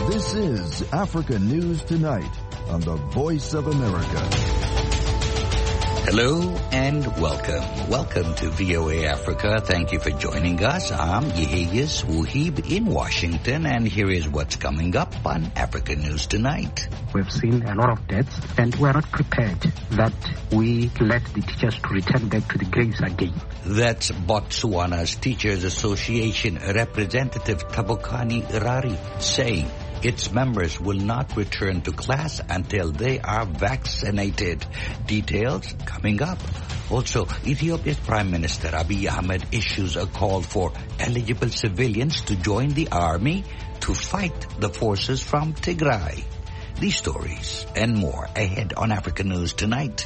This is Africa News Tonight on the Voice of America. Hello and welcome. Welcome to VOA Africa. Thank you for joining us. I'm Yehiyas Wuhib in Washington, and here is what's coming up on Africa News Tonight. We've seen a lot of deaths, and we're not prepared that we let the teachers to return back to the graves again. That's Botswana's Teachers Association representative Tabokani Irari saying its members will not return to class until they are vaccinated. Details coming up. Also, Ethiopia's Prime Minister Abiy Ahmed issues a call for eligible civilians to join the army to fight the forces from Tigray. These stories and more ahead on Africa News Tonight.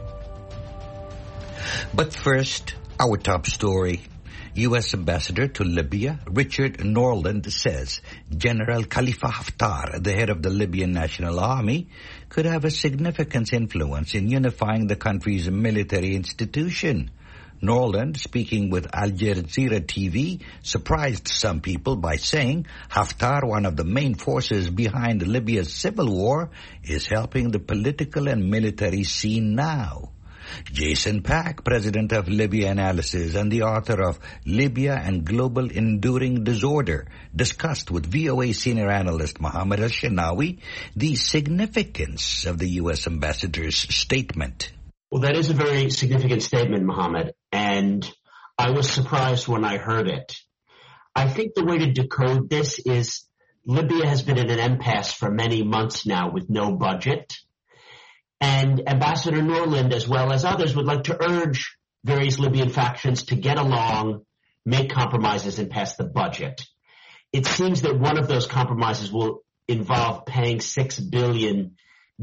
But first, our top story. U.S. Ambassador to Libya, Richard Norland, says General Khalifa Haftar, the head of the Libyan National Army, could have a significant influence in unifying the country's military institution. Norland, speaking with Al Jazeera TV, surprised some people by saying Haftar, one of the main forces behind Libya's civil war, is helping the political and military scene now. Jason Pack, president of Libya Analysis and the author of Libya and Global Enduring Disorder, discussed with VOA senior analyst Mohammed Al-Shanawi the significance of the U.S. ambassador's statement. Well, that is a very significant statement, Mohammed, and I was surprised when I heard it. I think the way to decode this is Libya has been in an impasse for many months now with no budget. And Ambassador Norland, as well as others, would like to urge various Libyan factions to get along, make compromises, and pass the budget. It seems that one of those compromises will involve paying 6 billion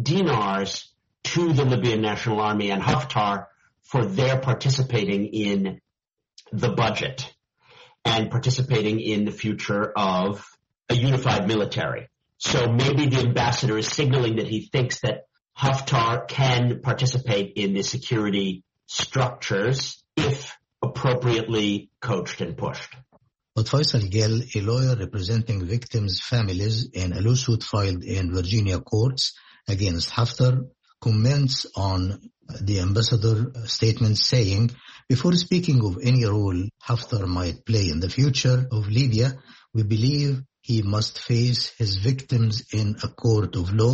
dinars to the Libyan National Army and Haftar for their participating in the budget and participating in the future of a unified military. So maybe the ambassador is signaling that he thinks that Haftar can participate in the security structures if appropriately coached and pushed. But Faisal Gel, a lawyer representing victims' families in a lawsuit filed in Virginia courts against Haftar, comments on the ambassador's statement saying, before speaking of any role Haftar might play in the future of Libya, we believe he must face his victims in a court of law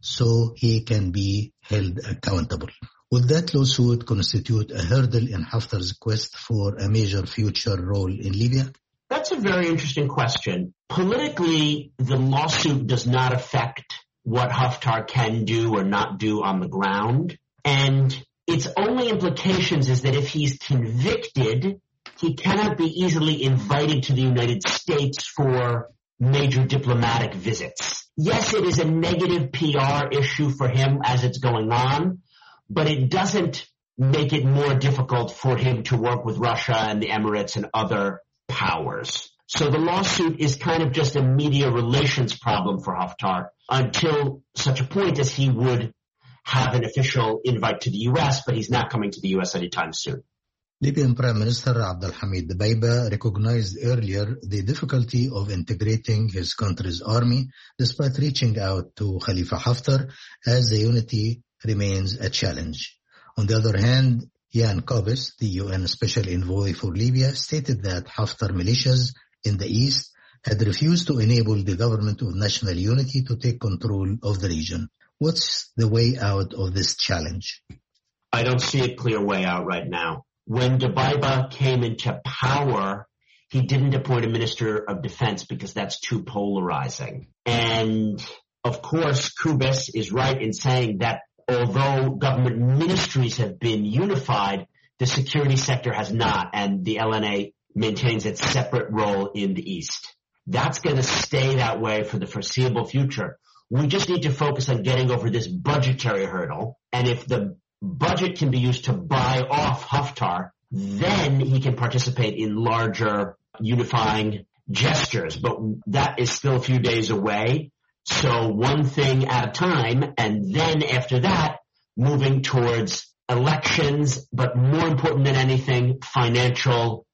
so he can be held accountable. Would that lawsuit constitute a hurdle in Haftar's quest for a major future role in Libya? That's a very interesting question. Politically, the lawsuit does not affect what Haftar can do or not do on the ground. And its only implications is that if he's convicted, he cannot be easily invited to the United States for major diplomatic visits. Yes, it is a negative PR issue for him as it's going on, but it doesn't make it more difficult for him to work with Russia and the Emirates and other powers. So the lawsuit is kind of just a media relations problem for Haftar until such a point as he would have an official invite to the U.S., but he's not coming to the U.S. anytime soon. Libyan Prime Minister Abdelhamid Dbeibeh recognized earlier the difficulty of integrating his country's army despite reaching out to Khalifa Haftar, as the unity remains a challenge. On the other hand, Jan Kubis, the UN Special Envoy for Libya, stated that Haftar militias in the east had refused to enable the government of national unity to take control of the region. What's the way out of this challenge? I don't see a clear way out right now. When Dbeibeh came into power, he didn't appoint a minister of defense because that's too polarizing. And of course, Kubis is right in saying that although government ministries have been unified, the security sector has not, and the LNA maintains its separate role in the East. That's going to stay that way for the foreseeable future. We just need to focus on getting over this budgetary hurdle, and if the budget can be used to buy off Haftar, then he can participate in larger unifying gestures. But that is still a few days away. So one thing at a time, and then after that, moving towards elections, but more important than anything, financial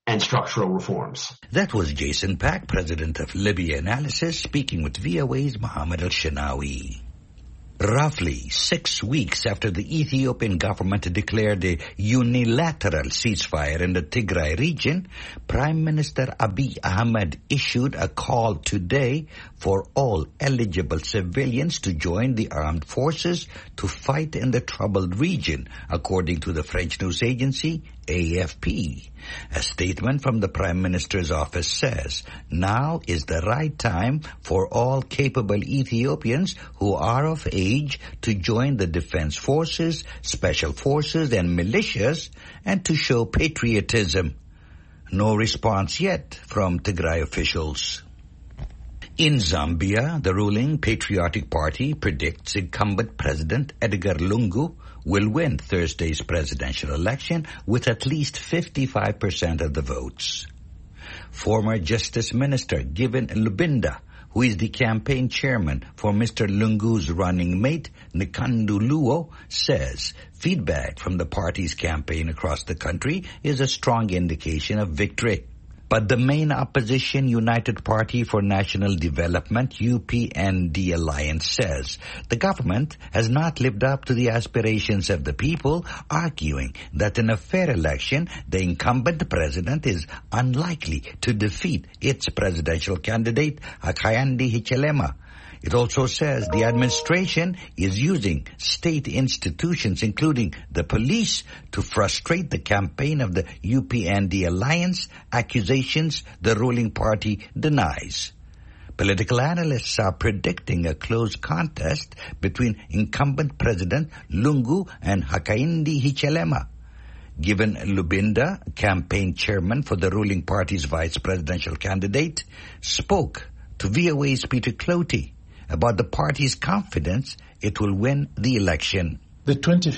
and structural reforms. That was Jason Pack, president of Libya Analysis, speaking with VOA's Mohammed Al-Shanawi. Roughly 6 weeks after the Ethiopian government declared a unilateral ceasefire in the Tigray region, Prime Minister Abiy Ahmed issued a call today for all eligible civilians to join the armed forces to fight in the troubled region, according to the French news agency AFP. A statement from the Prime Minister's office says, now is the right time for all capable Ethiopians who are of age to join the defense forces, special forces, and militias, and to show patriotism. No response yet from Tigray officials. In Zambia, the ruling Patriotic Party predicts incumbent President Edgar Lungu will win Thursday's presidential election with at least 55% of the votes. Former Justice Minister Given Lubinda, who is the campaign chairman for Mr. Lungu's running mate, Nikandu Luo, says feedback from the party's campaign across the country is a strong indication of victory. But the main opposition United Party for National Development, UPND Alliance, says the government has not lived up to the aspirations of the people, arguing that in a fair election, the incumbent president is unlikely to defeat its presidential candidate, Hakainde Hichilema. It also says the administration is using state institutions, including the police, to frustrate the campaign of the UPND Alliance, accusations the ruling party denies. Political analysts are predicting a close contest between incumbent President Lungu and Hakainde Hichilema. Given Lubinda, campaign chairman for the ruling party's vice presidential candidate, spoke to VOA's Peter Clotey about the party's confidence it will win the election. The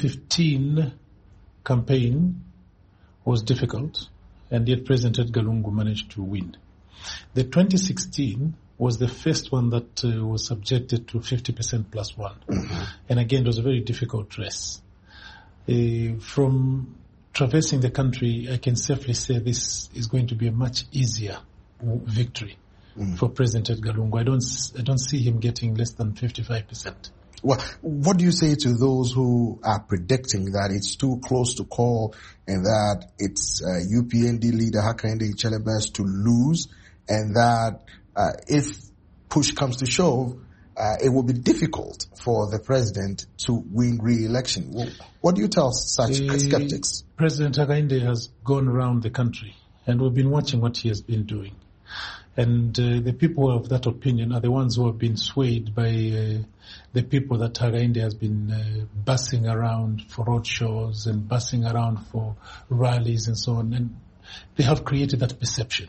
2015 campaign was difficult, and yet President Edgar Lungu managed to win. The 2016 was the first one that was subjected to 50% plus one. Mm-hmm. And again, it was a very difficult race. From traversing the country, I can safely say this is going to be a much easier victory for President Edgar Lungu. I don't see him getting less than 55%. Well, what do you say to those who are predicting that it's too close to call and that it's UPND leader Hakainde Hichilema to lose, and that if push comes to shove, it will be difficult for the president to win re-election? Well, what do you tell such skeptics? President Hakainde has gone around the country, and we've been watching what he has been doing. And the people of that opinion are the ones who have been swayed by the people that Hakainde has been bussing around for road shows and bussing around for rallies and so on. And they have created that perception.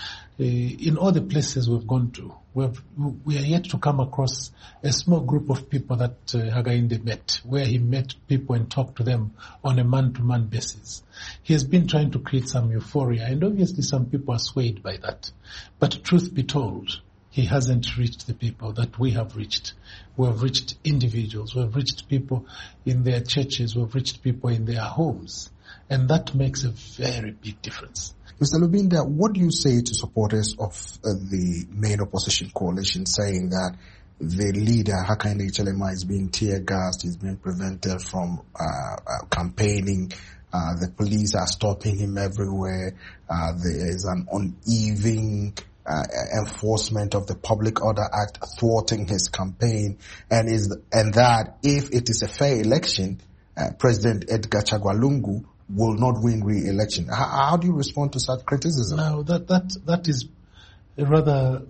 In all the places we've gone to, we are yet to come across a small group of people that Hakainde met, where he met people and talked to them on a man-to-man basis. He has been trying to create some euphoria, and obviously some people are swayed by that. But truth be told, he hasn't reached the people that we have reached. We have reached individuals, we have reached people in their churches, we have reached people in their homes. And that makes a very big difference. Mr. Lubinda, what do you say to supporters of the main opposition coalition saying that the leader, Hakainde Hichilema, is being tear-gassed, is being prevented from campaigning, the police are stopping him everywhere, there is an uneven enforcement of the Public Order Act thwarting his campaign, and that if it is a fair election, President Edgar Chagwa Lungu will not win re-election. How do you respond to such criticism? Now, that is rather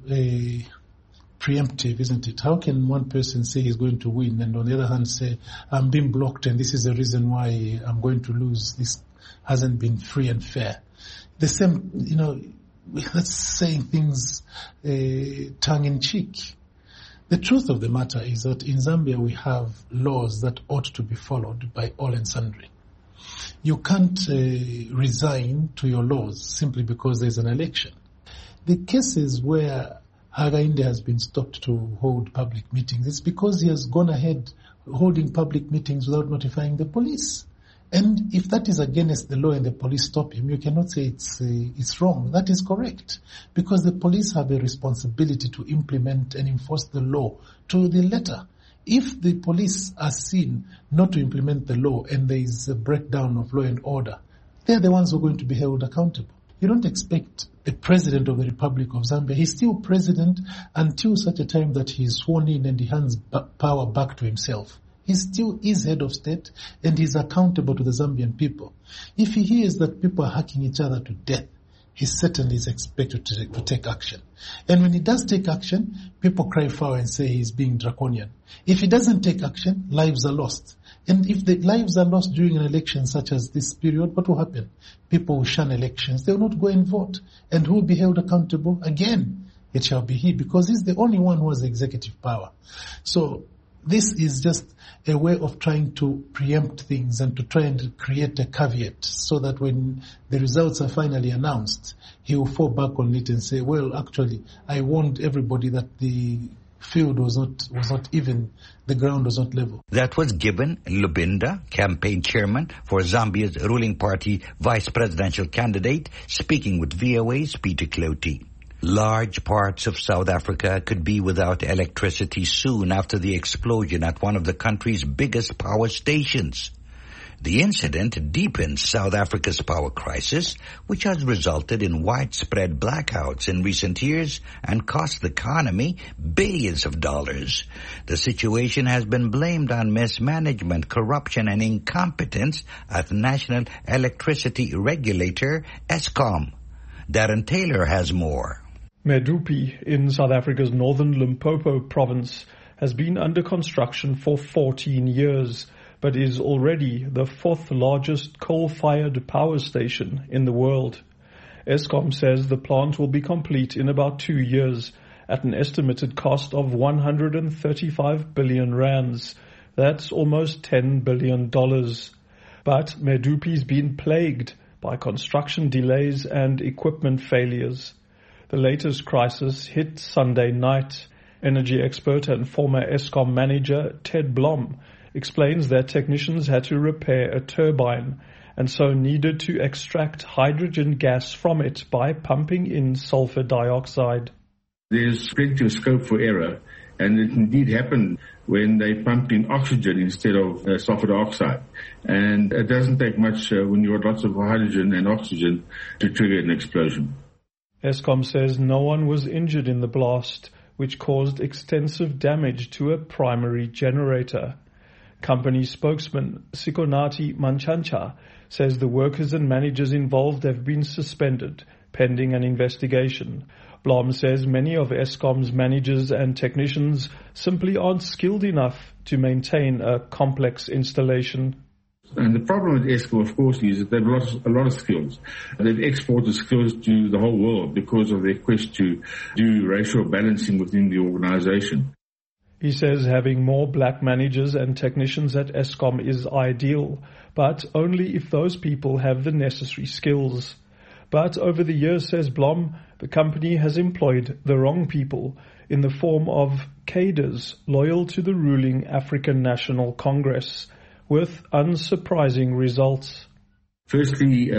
preemptive, isn't it? How can one person say he's going to win and on the other hand say, I'm being blocked and this is the reason why I'm going to lose? This hasn't been free and fair. The same, that's saying things tongue-in-cheek. The truth of the matter is that in Zambia we have laws that ought to be followed by all and sundry. You can't resign to your laws simply because there's an election. The cases where Hakainde has been stopped to hold public meetings, it's because he has gone ahead holding public meetings without notifying the police. And if that is against the law and the police stop him, you cannot say it's wrong. That is correct. Because the police have a responsibility to implement and enforce the law to the letter. If the police are seen not to implement the law and there is a breakdown of law and order, they're the ones who are going to be held accountable. You don't expect a president of the Republic of Zambia. He's still president until such a time that he is sworn in and he hands power back to himself. He still is head of state and he's accountable to the Zambian people. If he hears that people are hacking each other to death, he certainly is expected to take action. And when he does take action, people cry foul and say he's being draconian. If he doesn't take action, lives are lost. And if the lives are lost during an election such as this period, what will happen? People will shun elections. They will not go and vote. And who will be held accountable? Again, it shall be he, because he's the only one who has executive power. So this is just a way of trying to preempt things and to try and create a caveat so that when the results are finally announced, he will fall back on it and say, well, actually, I warned everybody that the field was not even, the ground was not level. That was Gibbon Lubinda, campaign chairman for Zambia's ruling party vice presidential candidate, speaking with VOA's Peter Clotey. Large parts of South Africa could be without electricity soon after the explosion at one of the country's biggest power stations. The incident deepens South Africa's power crisis, which has resulted in widespread blackouts in recent years and cost the economy billions of dollars. The situation has been blamed on mismanagement, corruption, and incompetence at the National Electricity Regulator, Eskom. Darren Taylor has more. Medupi in South Africa's northern Limpopo province has been under construction for 14 years, but is already the fourth largest coal-fired power station in the world. Eskom says the plant will be complete in about 2 years at an estimated cost of 135 billion rands. That's almost $10 billion. But Medupi's been plagued by construction delays and equipment failures. The latest crisis hit Sunday night. Energy expert and former Eskom manager Ted Blom explains that technicians had to repair a turbine and so needed to extract hydrogen gas from it by pumping in sulfur dioxide. There's plenty of scope for error, and it indeed happened when they pumped in oxygen instead of sulfur dioxide. And it doesn't take much when you've got lots of hydrogen and oxygen to trigger an explosion. Eskom says no one was injured in the blast, which caused extensive damage to a primary generator. Company spokesman Sikonati Manchancha says the workers and managers involved have been suspended pending an investigation. Blom says many of Eskom's managers and technicians simply aren't skilled enough to maintain a complex installation. And the problem with Eskom, of course, is that they've lost a lot of skills. They've exported skills to the whole world because of their quest to do racial balancing within the organization. He says having more black managers and technicians at Eskom is ideal, but only if those people have the necessary skills. But over the years, says Blom, the company has employed the wrong people in the form of cadres loyal to the ruling African National Congress, with unsurprising results. Firstly,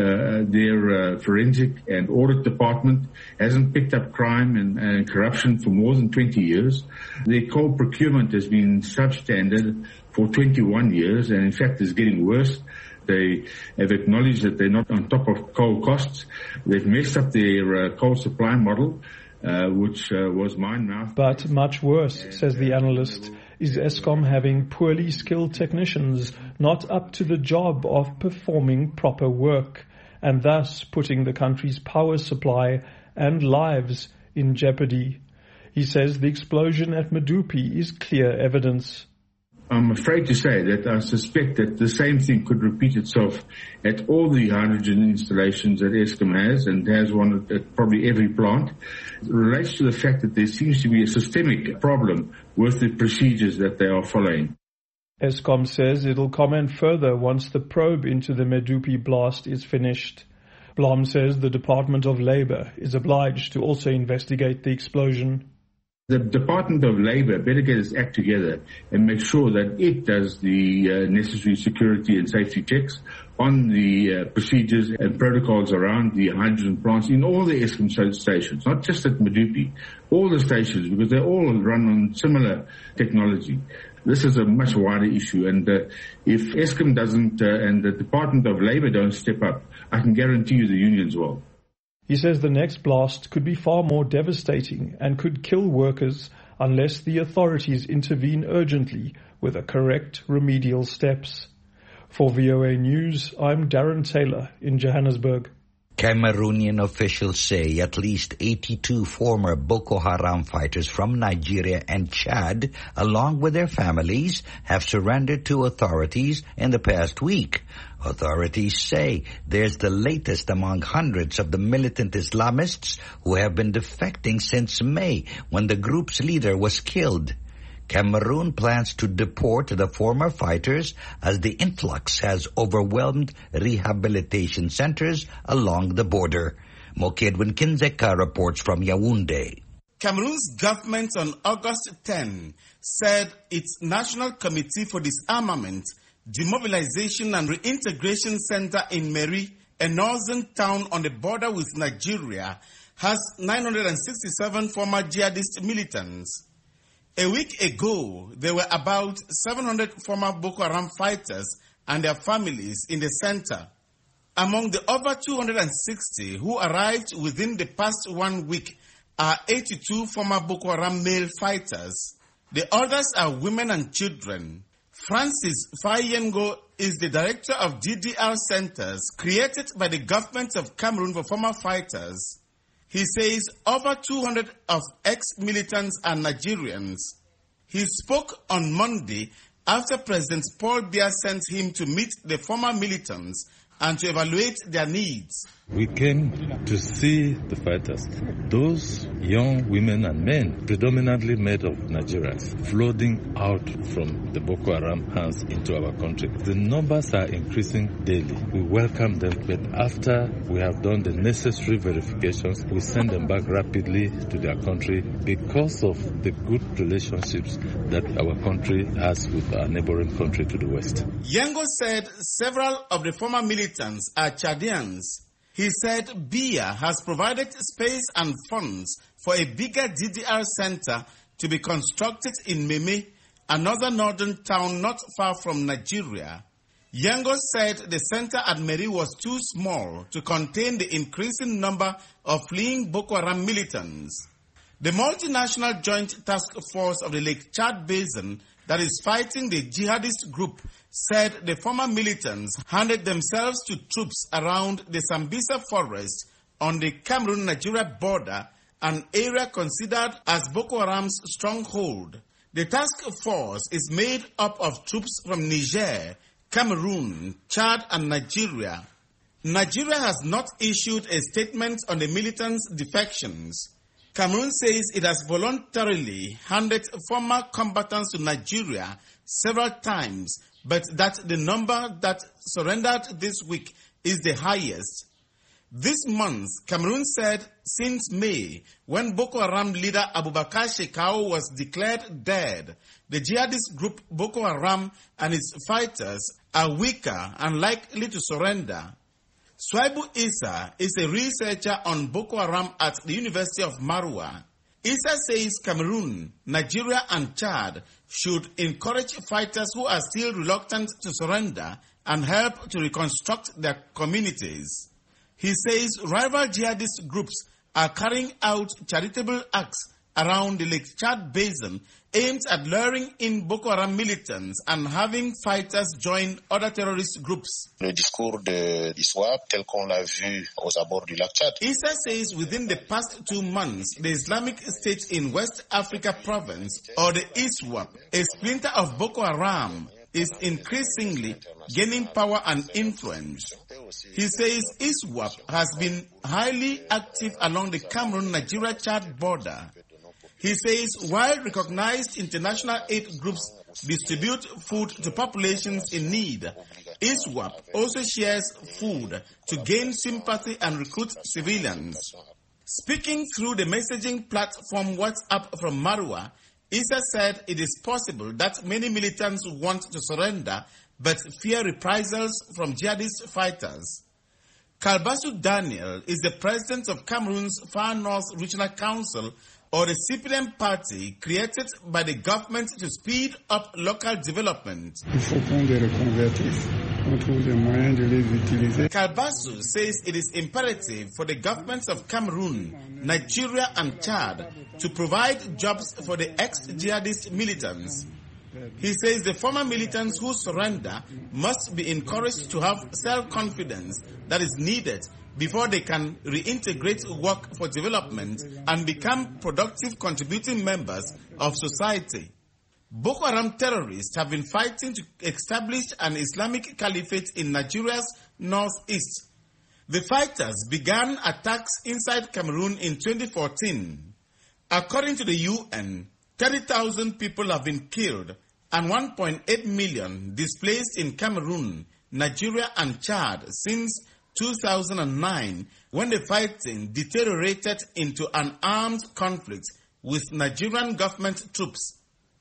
their forensic and audit department hasn't picked up crime and corruption for more than 20 years. Their coal procurement has been substandard for 21 years, and in fact is getting worse. They have acknowledged that they're not on top of coal costs. They've messed up their coal supply model, which was mine-mouth. But much worse, says the analyst, is Eskom having poorly skilled technicians not up to the job of performing proper work, and thus putting the country's power supply and lives in jeopardy. He says the explosion at Medupi is clear evidence. I'm afraid to say that I suspect that the same thing could repeat itself at all the hydrogen installations that Eskom has, and has one at probably every plant. It relates to the fact that there seems to be a systemic problem with the procedures that they are following. Eskom says it'll comment further once the probe into the Medupi blast is finished. Blom says the Department of Labour is obliged to also investigate the explosion. The Department of Labor better get its act together and make sure that it does the necessary security and safety checks on the procedures and protocols around the hydrogen plants in all the Eskom stations, not just at Medupi, all the stations, because they all run on similar technology. This is a much wider issue, and if Eskom doesn't and the Department of Labor don't step up, I can guarantee you the unions will. He says the next blast could be far more devastating and could kill workers unless the authorities intervene urgently with the correct remedial steps. For VOA News, I'm Darren Taylor in Johannesburg. Cameroonian officials say at least 82 former Boko Haram fighters from Nigeria and Chad, along with their families, have surrendered to authorities in the past week. Authorities say there's the latest among hundreds of the militant Islamists who have been defecting since May, when the group's leader was killed. Cameroon plans to deport the former fighters as the influx has overwhelmed rehabilitation centers along the border. Mokedwin Kinzeka reports from Yaoundé. Cameroon's government on August 10 said its National Committee for Disarmament, Demobilization and Reintegration Center in Meri, a northern town on the border with Nigeria, has 967 former jihadist militants. A week ago, there were about 700 former Boko Haram fighters and their families in the center. Among the over 260 who arrived within the past 1 week are 82 former Boko Haram male fighters. The others are women and children. Francis Fayengo is the director of DDR centers created by the government of Cameroon for former fighters. He says over 200 of ex-militants are Nigerians. He spoke on Monday after President Paul Biya sent him to meet the former militants and to evaluate their needs. We came to see the fighters, those young women and men, predominantly made of Nigerians, flooding out from the Boko Haram hands into our country. The numbers are increasing daily. We welcome them, but after we have done the necessary verifications, we send them back rapidly to their country because of the good relationships that our country has with our neighboring country to the west. Yengo said several of the former militants are Chadians. He said Biya has provided space and funds for a bigger DDR center to be constructed in Meme, another northern town not far from Nigeria. Yengo said the center at Meri was too small to contain the increasing number of fleeing Boko Haram militants. The multinational joint task force of the Lake Chad Basin that is fighting the jihadist group said the former militants handed themselves to troops around the Sambisa forest on the Cameroon-Nigeria border, an area considered as Boko Haram's stronghold. The task force is made up of troops from Niger, Cameroon, Chad, and Nigeria. Nigeria has not issued a statement on the militants' defections. Cameroon says it has voluntarily handed former combatants to Nigeria several times, but that the number that surrendered this week is the highest. This month, Cameroon said since May, when Boko Haram leader Abubakar Shekau was declared dead, the jihadist group Boko Haram and its fighters are weaker and likely to surrender. Swaibu Issa is a researcher on Boko Haram at the University of Marwa. Issa says Cameroon, Nigeria and Chad should encourage fighters who are still reluctant to surrender and help to reconstruct their communities. He says rival jihadist groups are carrying out charitable acts around the Lake Chad Basin aimed at luring in Boko Haram militants and having fighters join other terrorist groups. Le discours de l'ISWAP tel qu'on l'a vu aux abords du lac Tchad. Issa says within the past 2 months, the Islamic State in West Africa province, or the ISWAP, a splinter of Boko Haram, is increasingly gaining power and influence. He says ISWAP has been highly active along the Cameroon-Nigeria-Chad border. He says while recognized international aid groups distribute food to populations in need, ISWAP also shares food to gain sympathy and recruit civilians. Speaking through the messaging platform WhatsApp from Marwa, Issa said it is possible that many militants want to surrender but fear reprisals from jihadist fighters. Kalbasu Daniel is the president of Cameroon's Far North Regional Council, or the CPDM party, created by the government to speed up local development. Kalbasu says it is imperative for the governments of Cameroon, Nigeria and Chad to provide jobs for the ex-jihadist militants. He says the former militants who surrender must be encouraged to have self-confidence that is needed before they can reintegrate work for development and become productive contributing members of society. Boko Haram terrorists have been fighting to establish an Islamic caliphate in Nigeria's northeast. The fighters began attacks inside Cameroon in 2014. According to the UN, 30,000 people have been killed and 1.8 million displaced in Cameroon, Nigeria and Chad since 2009, when the fighting deteriorated into an armed conflict with Nigerian government troops.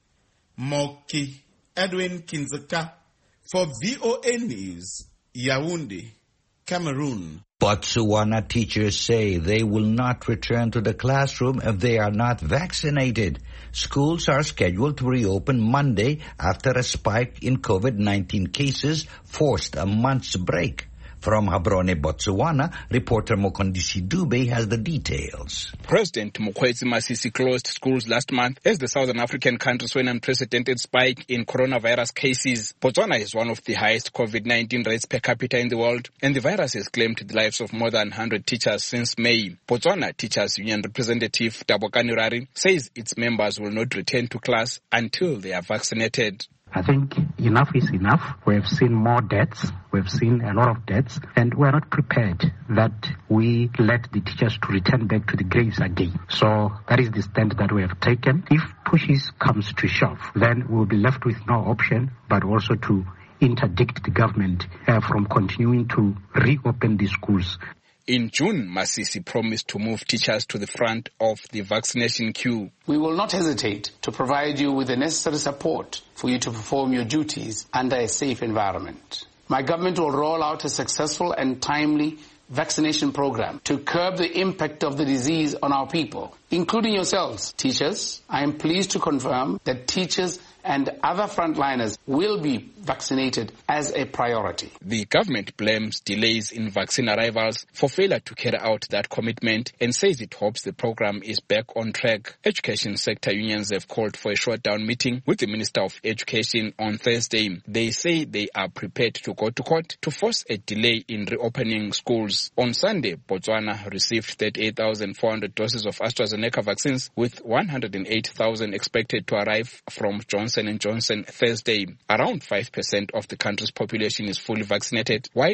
Moki Edwin Kinzeka for VOA News, Yaoundé, Cameroon. Botswana teachers say they will not return to the classroom if they are not vaccinated. Schools are scheduled to reopen Monday after a spike in COVID-19 cases forced a month's break. From Gaborone, Botswana, reporter Mokondisi Dube has the details. President Mokgweetsi Masisi closed schools last month as the Southern African country saw an unprecedented spike in coronavirus cases. Botswana is one of the highest COVID-19 rates per capita in the world, and the virus has claimed the lives of more than 100 teachers since May. Botswana Teachers Union representative Tabokani Rari says its members will not return to class until they are vaccinated. I think enough is enough. We have seen more deaths. We've seen a lot of deaths, and we're not prepared that we let the teachers to return back to the graves again. So that is the stand that we have taken. If pushes comes to shove, then we'll be left with no option but also to interdict the government from continuing to reopen the schools. In June, Masisi promised to move teachers to the front of the vaccination queue. We will not hesitate to provide you with the necessary support for you to perform your duties under a safe environment. My government will roll out a successful and timely vaccination program to curb the impact of the disease on our people, including yourselves, teachers. I am pleased to confirm that teachers and other frontliners will be vaccinated as a priority. The government blames delays in vaccine arrivals for failure to carry out that commitment and says it hopes the program is back on track. Education sector unions have called for a short-down meeting with the Minister of Education on Thursday. They say they are prepared to go to court to force a delay in reopening schools. On Sunday, Botswana received 38,400 doses of AstraZeneca vaccines, with 108,000 expected to arrive from Johnson & Johnson Thursday. Around 5% of the country's population is fully vaccinated, while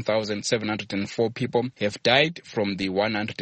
1,704 people have died from the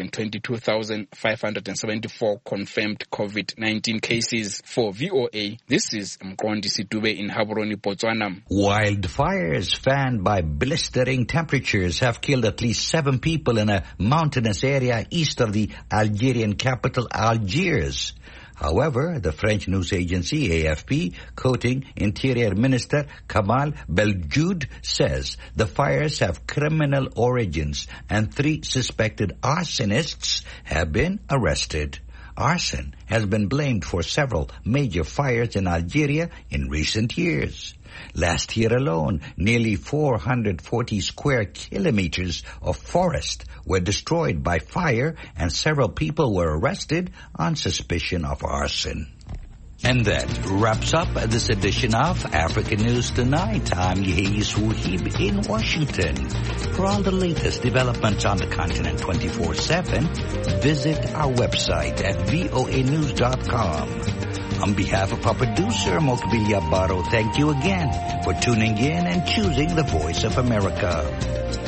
122,574 confirmed COVID-19 cases. For VOA, this is Mkondisi Dube in Gaborone, Botswana. Wildfires fanned by blistering temperatures have killed at least 7 people in a mountainous area east of the Algerian capital, Algiers. However, the French news agency AFP, quoting Interior Minister Kamal Beljoud, says the fires have criminal origins and 3 suspected arsonists have been arrested. Arson has been blamed for several major fires in Algeria in recent years. Last year alone, nearly 440 square kilometers of forest were destroyed by fire, and several people were arrested on suspicion of arson. And that wraps up this edition of African News Tonight. I'm Yehis Wuhib in Washington. For all the latest developments on the continent 24/7, visit our website at voanews.com. On behalf of our producer, Mokbilia Baro, thank you again for tuning in and choosing the Voice of America.